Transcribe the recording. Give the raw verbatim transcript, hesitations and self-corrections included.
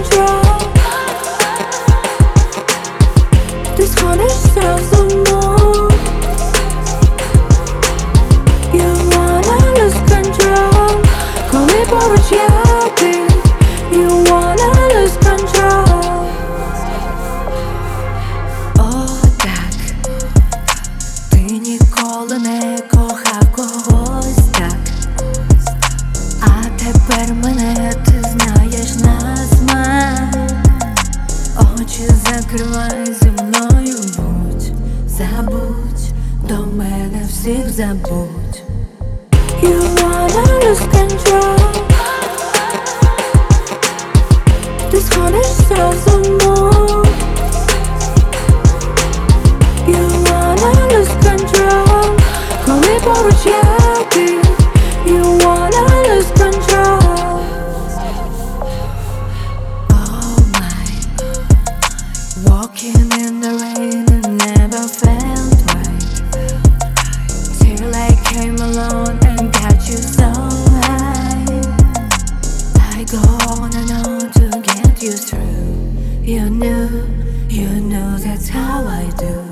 control. This heart is self the more. You wanna lose control. Коли поруч я ти, you wanna lose control. О, так, ти ніколи не кохав когось так. А тепер мене ти знаєш на смак. Очі закривай, зі мною будь. Забудь, до мене всіх забудь. You wanna lose control. This heart is self the more. You wanna lose control. Коли поруч я ти, you wanna lose control. Oh my, walking in the rain and never felt right, till I came alone and got you so high. I go on and on to get you through. You knew, you know that's how I do.